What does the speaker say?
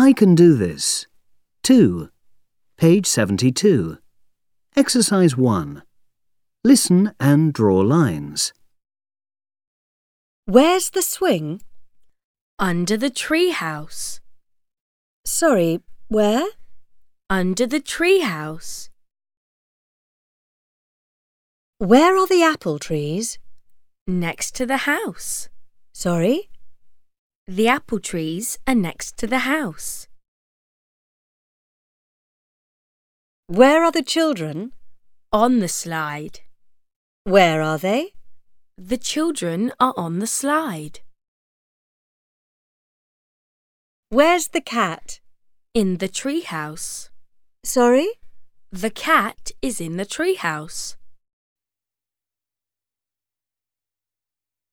I can do this. 2. Page 72. Exercise 1. Listen and draw lines. Where's the swing? Under the tree house. Sorry, where? Under the tree house. Where are the apple trees? Next to the house. Sorry? The apple trees are next to the house. Where are the children? On the slide. Where are they? The children are on the slide. Where's the cat? In the tree house. Sorry? The cat is in the tree house.